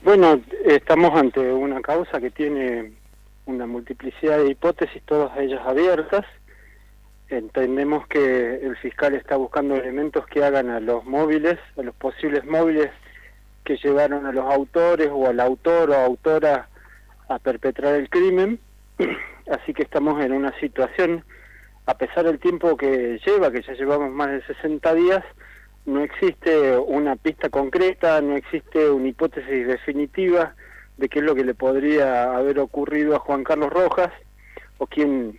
Bueno, estamos ante una causa que tiene una multiplicidad de hipótesis, todas ellas abiertas. Entendemos que el fiscal está buscando elementos que hagan a los móviles, a los posibles móviles que llevaron a los autores o al autor o autora a perpetrar el crimen. Así que estamos en una situación, a pesar del tiempo que lleva, que ya llevamos más de 60 días, no existe una pista concreta, no existe una hipótesis definitiva de qué es lo que le podría haber ocurrido a Juan Carlos Rojas, o quiénes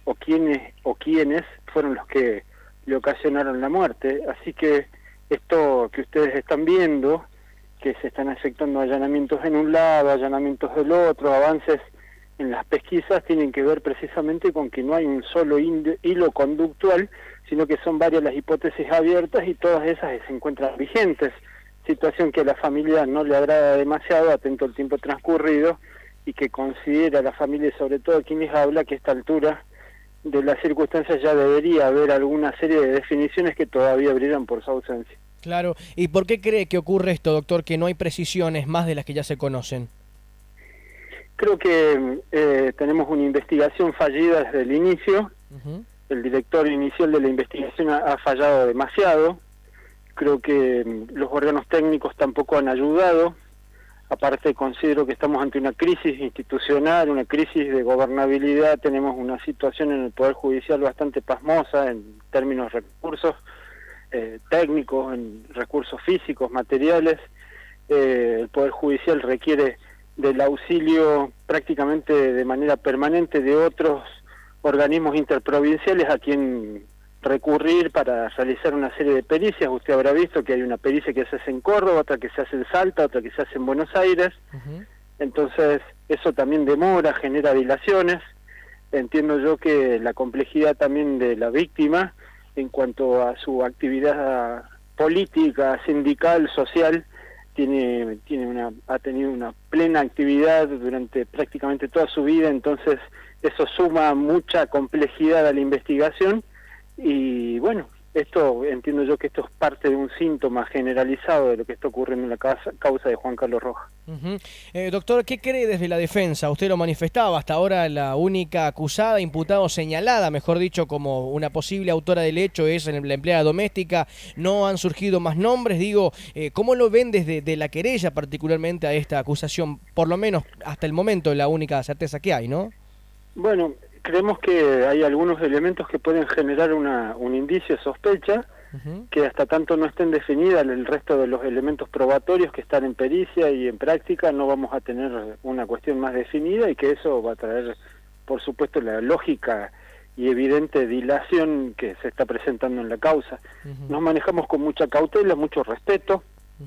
fueron los que le ocasionaron la muerte. Así que esto que ustedes están viendo, que se están efectuando allanamientos en un lado, allanamientos del otro, avances en las pesquisas, tienen que ver precisamente con que no hay un solo hilo conductual, sino que son varias las hipótesis abiertas y todas esas se encuentran vigentes, situación que a la familia no le agrada demasiado, atento al tiempo transcurrido, y que considera a la familia, y sobre todo a quienes habla, que a esta altura de las circunstancias ya debería haber alguna serie de definiciones que todavía brillan por su ausencia. Claro. ¿Y por qué cree que ocurre esto, doctor, que no hay precisiones más de las que ya se conocen? Creo que tenemos una investigación fallida desde el inicio. El director inicial de la investigación ha fallado demasiado. Creo que los órganos técnicos tampoco han ayudado. Aparte, considero que estamos ante una crisis institucional, una crisis de gobernabilidad. Tenemos una situación en el Poder Judicial bastante pasmosa en términos de recursos técnicos, en recursos físicos, materiales. El Poder Judicial requiere del auxilio prácticamente de manera permanente de otros organismos interprovinciales a quien recurrir para realizar una serie de pericias. Usted habrá visto que hay una pericia que se hace en Córdoba, otra que se hace en Salta, otra que se hace en Buenos Aires. Entonces eso también demora, genera dilaciones. Entiendo yo que la complejidad también de la víctima en cuanto a su actividad política, sindical, social, ha tenido una plena actividad durante prácticamente toda su vida. Entonces eso suma mucha complejidad a la investigación y bueno, entiendo yo que esto es parte de un síntoma generalizado de lo que está ocurriendo en la causa de Juan Carlos Rojas. Doctor, ¿qué cree desde la defensa? Usted lo manifestaba, hasta ahora la única acusada, imputada o señalada, mejor dicho, como una posible autora del hecho es la empleada doméstica. No han surgido más nombres. Digo, ¿cómo lo ven desde la querella particularmente a esta acusación? Por lo menos hasta el momento la única certeza que hay, ¿no? Bueno, creemos que hay algunos elementos que pueden generar un indicio de sospecha, que hasta tanto no estén definidas el resto de los elementos probatorios que están en pericia y en práctica, no vamos a tener una cuestión más definida, y que eso va a traer, por supuesto, la lógica y evidente dilación que se está presentando en la causa. Nos manejamos con mucha cautela, mucho respeto,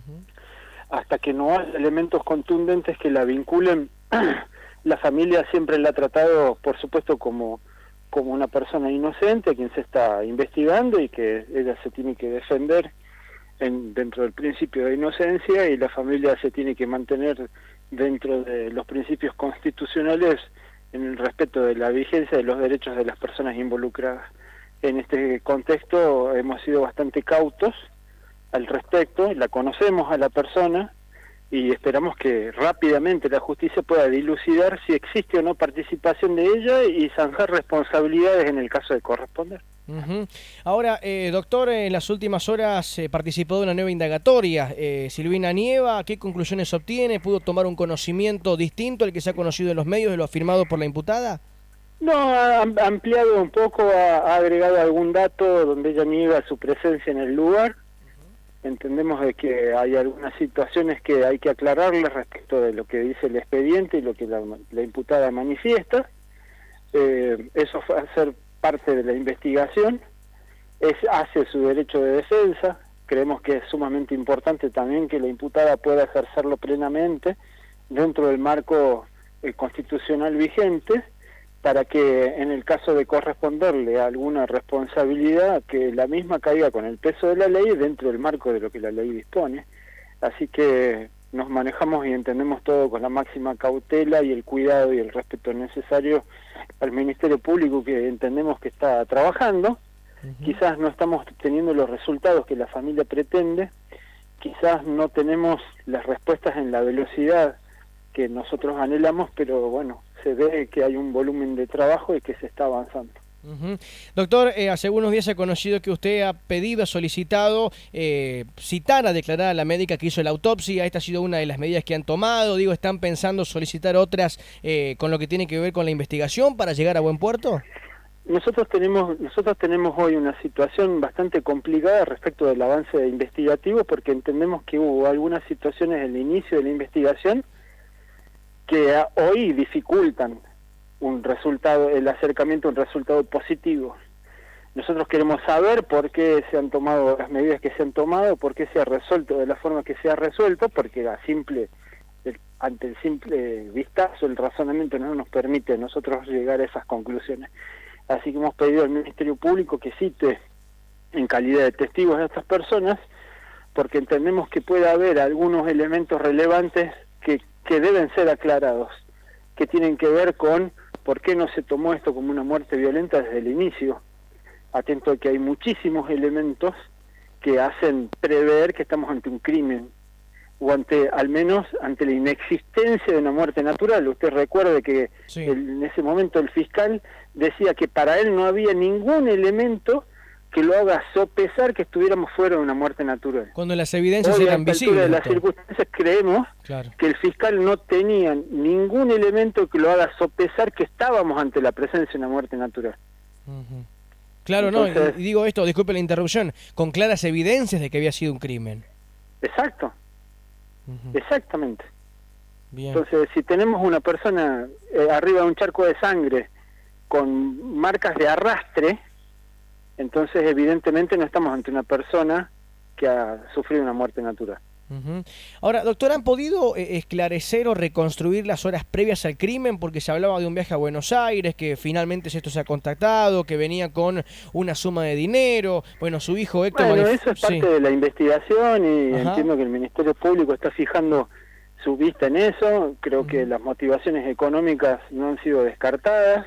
hasta que no haya elementos contundentes que la vinculen. La familia siempre la ha tratado, por supuesto, como una persona inocente a quien se está investigando y que ella se tiene que defender dentro del principio de inocencia, y la familia se tiene que mantener dentro de los principios constitucionales en el respeto de la vigencia de los derechos de las personas involucradas. En este contexto hemos sido bastante cautos al respecto, la conocemos a la persona, y esperamos que rápidamente la justicia pueda dilucidar si existe o no participación de ella y zanjar responsabilidades en el caso de corresponder. Ahora, doctor, en las últimas horas participó de una nueva indagatoria. Silvina Nieva, ¿qué conclusiones obtiene? ¿Pudo tomar un conocimiento distinto al que se ha conocido en los medios de lo afirmado por la imputada? No, ha ampliado un poco, ha agregado algún dato donde ella niega su presencia en el lugar. Entendemos de que hay algunas situaciones que hay que aclararles respecto de lo que dice el expediente y lo que la imputada manifiesta. Eso va a ser parte de la investigación, hace su derecho de defensa. Creemos que es sumamente importante también que la imputada pueda ejercerlo plenamente dentro del marco constitucional vigente, para que en el caso de corresponderle a alguna responsabilidad, que la misma caiga con el peso de la ley dentro del marco de lo que la ley dispone. Así que nos manejamos y entendemos todo con la máxima cautela y el cuidado y el respeto necesario al Ministerio Público, que entendemos que está trabajando. Quizás no estamos teniendo los resultados que la familia pretende, quizás no tenemos las respuestas en la velocidad que nosotros anhelamos, pero bueno, se ve que hay un volumen de trabajo y que se está avanzando. Doctor, hace algunos días he conocido que usted ha pedido, ha solicitado citar a declarar a la médica que hizo la autopsia. Esta ha sido una de las medidas que han tomado. Digo, ¿están pensando solicitar otras con lo que tiene que ver con la investigación para llegar a buen puerto? Nosotros tenemos hoy una situación bastante complicada respecto del avance investigativo, porque entendemos que hubo algunas situaciones en el inicio de la investigación que hoy dificultan el acercamiento a un resultado positivo. Nosotros queremos saber por qué se han tomado las medidas que se han tomado, por qué se ha resuelto de la forma que se ha resuelto, porque ante el simple vistazo, el razonamiento no nos permite a nosotros llegar a esas conclusiones. Así que hemos pedido al Ministerio Público que cite en calidad de testigos a estas personas, porque entendemos que puede haber algunos elementos relevantes que deben ser aclarados, que tienen que ver con por qué no se tomó esto como una muerte violenta desde el inicio. Atento a que hay muchísimos elementos que hacen prever que estamos ante un crimen, o al menos ante la inexistencia de una muerte natural. Usted recuerde que sí, en ese momento el fiscal decía que para él no había ningún elemento que lo haga sopesar que estuviéramos fuera de una muerte natural. Cuando las evidencias Hoy, eran a esta altura visibles. de las circunstancias, creemos que el fiscal no tenía ningún elemento que lo haga sopesar que estábamos ante la presencia de una muerte natural. Claro, Entonces, no, y digo esto, disculpe la interrupción, con claras evidencias de que había sido un crimen. Exacto, exactamente. Bien. Entonces, si tenemos una persona arriba de un charco de sangre con marcas de arrastre, entonces evidentemente no estamos ante una persona que ha sufrido una muerte natural. Ahora, doctor, ¿han podido esclarecer o reconstruir las horas previas al crimen? Porque se hablaba de un viaje a Buenos Aires, que finalmente esto se ha contactado, que venía con una suma de dinero. Bueno, su hijo Héctor... Bueno, eso es parte de la investigación y Ajá. entiendo que el Ministerio Público está fijando su vista en eso. Creo que las motivaciones económicas no han sido descartadas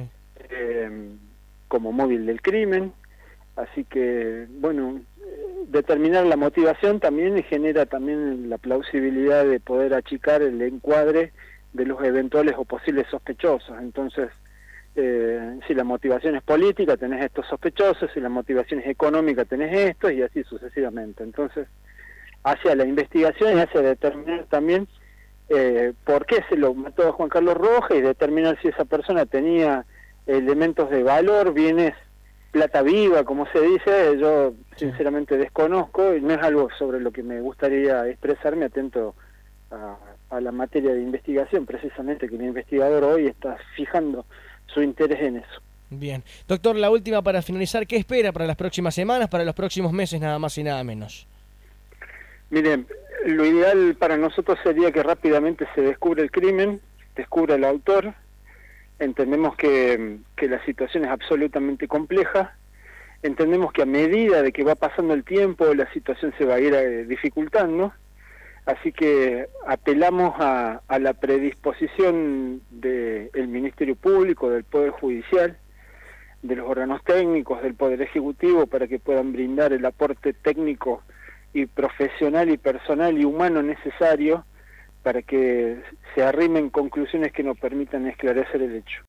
como móvil del crimen. Así que, bueno, determinar la motivación también genera también la plausibilidad de poder achicar el encuadre de los eventuales o posibles sospechosos. Entonces, si la motivación es política, tenés estos sospechosos; si la motivación es económica, tenés estos, y así sucesivamente. Entonces, hacia la investigación y hacia determinar también por qué se lo mató a Juan Carlos Rojas, y determinar si esa persona tenía elementos de valor, bienes, plata viva, como se dice. Yo sinceramente desconozco, y no es algo sobre lo que me gustaría expresarme, atento a la materia de investigación, precisamente, que el investigador hoy está fijando su interés en eso. Bien. Doctor, la última para finalizar, ¿qué espera para las próximas semanas, para los próximos meses, nada más y nada menos? Miren, lo ideal para nosotros sería que rápidamente se descubra el crimen, descubra el autor. Entendemos que la situación es absolutamente compleja. Entendemos que a medida de que va pasando el tiempo, la situación se va a ir dificultando. Así que apelamos a la predisposición del Ministerio Público, del Poder Judicial, de los órganos técnicos, del Poder Ejecutivo, para que puedan brindar el aporte técnico y profesional y personal y humano necesario para que se arrimen conclusiones que nos permitan esclarecer el hecho.